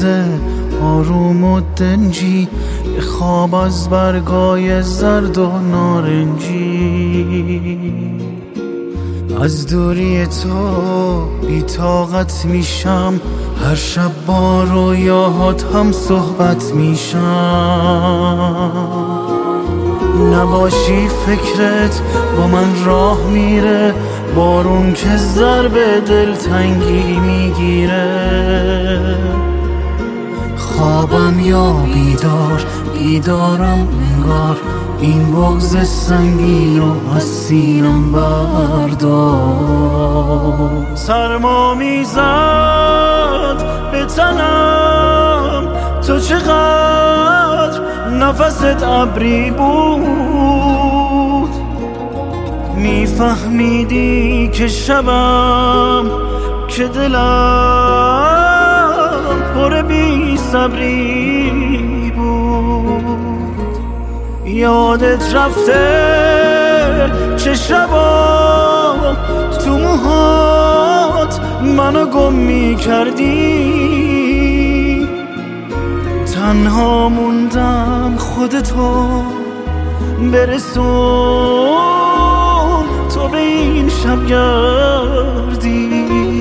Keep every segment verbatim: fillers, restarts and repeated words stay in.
روزه آروم و دنجی، یه خواب از برگای زرد و نارنجی. از دوری تو بی طاقت میشم، هر شب با رویاهات هم صحبت میشم. نباشی فکرت با من راه میره، بارون که ضرب دلتنگی میگیره. خوابم یا بیدار، بیدارم انگار، این بغض سنگین رو از سینم بردار. سرما میزد به تنم، تو چقدر نفست ابری بود. میفهمیدی که شبم، که دلم پر بی صبری بود. یادت رفته چه شبا تو موهات منو گم میکردی. تنها موندم خودتو برسون، تو به این شب گردی.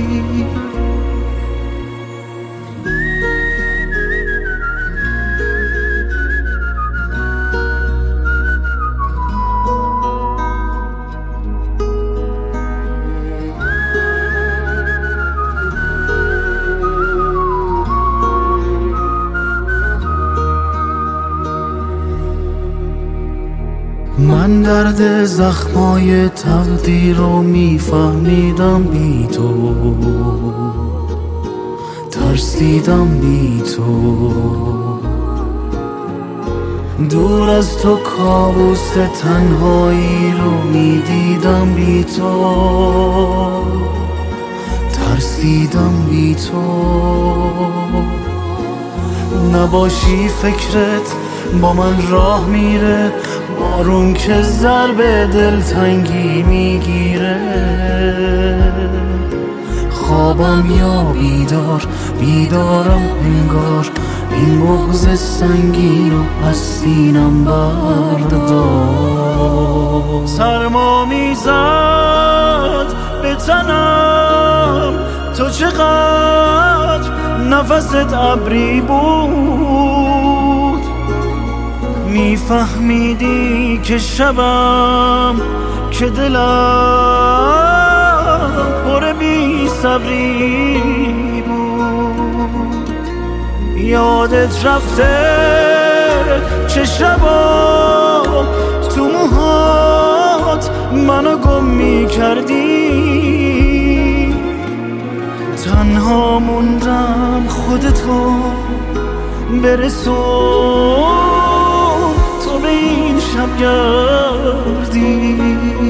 من درد زخمای تقدیر رو میفهمیدم بی تو، ترسیدم بی تو. دور از تو کابوس تنهایی رو میدیدم بی تو، ترسیدم بی تو. نباشی فکرت با من راه میره، بارون که ضرب دلتنگی میگیره. خوابم یا بیدار، بیدارم انگار، این بغض سنگین رو از سینم بردار. سرما میزد به تنم، تو چقدر نفست ابری بود. میفهمیدی که شبم، که دلم پر بی صبری بود. یادت رفته چه شبا تو موهات منو گم میکردی. تنها موندم خودتو برسون، تو به این شب گردی.